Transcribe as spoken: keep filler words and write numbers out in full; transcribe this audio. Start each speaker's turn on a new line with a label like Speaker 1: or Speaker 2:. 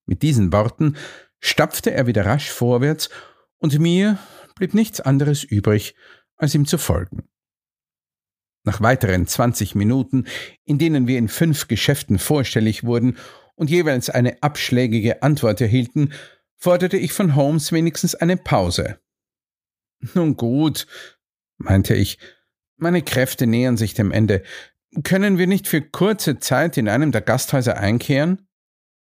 Speaker 1: Mit diesen Worten stapfte er wieder rasch vorwärts, und mir blieb nichts anderes übrig, als ihm zu folgen. Nach weiteren zwanzig Minuten, in denen wir in fünf Geschäften vorstellig wurden und jeweils eine abschlägige Antwort erhielten, forderte ich von Holmes wenigstens eine Pause. »Nun gut«, meinte ich, »meine Kräfte nähern sich dem Ende. Können wir nicht für kurze Zeit in einem der Gasthäuser einkehren?«